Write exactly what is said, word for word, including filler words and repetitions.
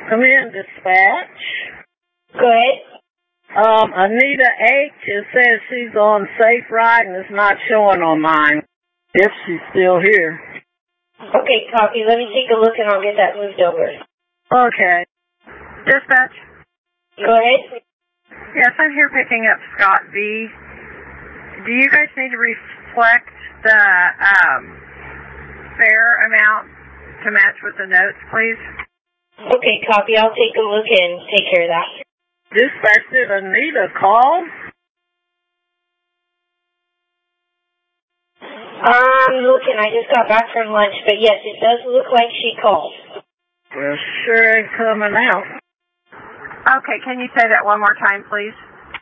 Come in, dispatch. Go ahead. Um, Anita H. It says she's on Safe Ride and it's not showing on mine. If she's still here. Okay, copy. Let me take a look and I'll get that moved over. Okay. Dispatch. Go ahead. Yes, I'm here picking up Scott V. Do you guys need to reflect the um, fare amount to match with the notes, please? Okay, copy. I'll take a look and take care of that. Dispatch, did Anita call? I'm looking. I just got back from lunch, but yes, it does look like she called. Well, sure ain't coming out. Okay, can you say that one more time, please?